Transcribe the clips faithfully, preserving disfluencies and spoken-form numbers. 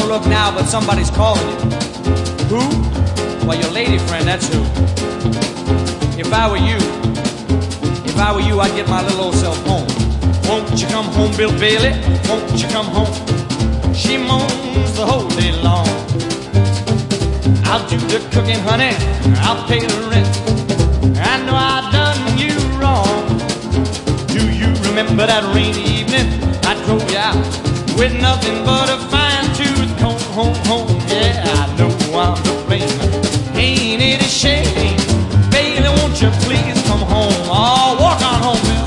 look now, but somebody's calling you. Who? Well, your lady friend, that's who. If I were you, if I were you, I'd get my little old self home. Won't you come home, Bill Bailey? Won't you come home? She moans the whole day long. I'll do the cooking, honey, I'll pay the rent. I know I've done you wrong. Do you remember that rainy evening I drove you out with nothing but a fine tooth comb, home, home? Yeah, I know I'm to blame. Ain't it a shame? Baby, won't you please come home? Oh, walk on home, Bill.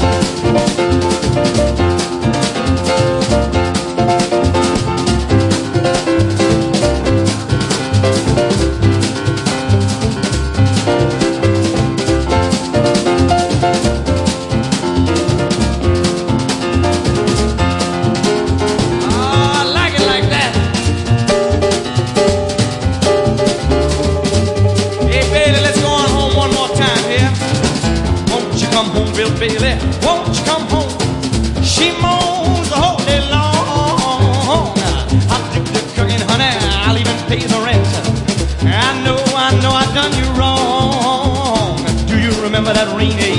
Bill Bailey, won't you come home? She moans the whole day long. I'll do the cooking, honey, I'll even pay the rent. I know, I know I've done you wrong. Do you remember that rainy